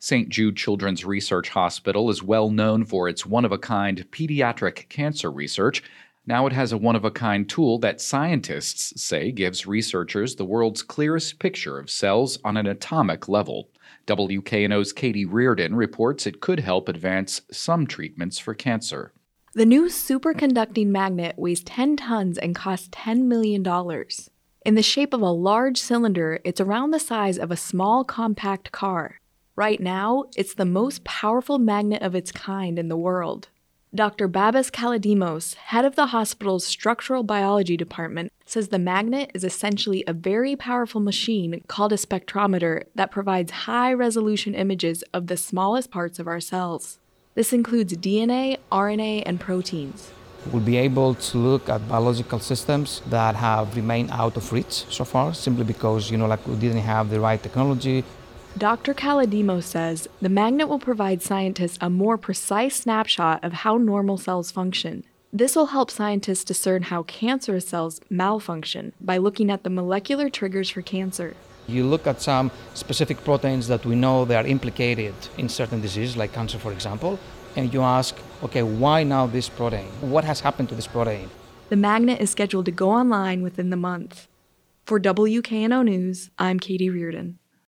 St. Jude Children's Research Hospital is well known for its one-of-a-kind pediatric cancer research. Now it has a one-of-a-kind tool that scientists say gives researchers the world's clearest picture of cells on an atomic level. WKNO's Katie Reardon reports it could help advance some treatments for cancer. The new superconducting magnet weighs 10 tons and costs $10 million. In the shape of a large cylinder, it's around the size of a small compact car. Right now, it's the most powerful magnet of its kind in the world. Dr. Babis Kaladimos, head of the hospital's structural biology department, says the magnet is essentially a very powerful machine called a spectrometer that provides high-resolution images of the smallest parts of our cells. This includes DNA, RNA, and proteins. We'll be able to look at biological systems that have remained out of reach so far, simply because, we didn't have the right technology. Dr. Kaladimos says the magnet will provide scientists a more precise snapshot of how normal cells function. This will help scientists discern how cancerous cells malfunction by looking at the molecular triggers for cancer. You look at some specific proteins that we know they are implicated in certain diseases, like cancer, for example, and you ask, okay, why now this protein? What has happened to this protein? The magnet is scheduled to go online within the month. For WKNO News, I'm Katie Reardon.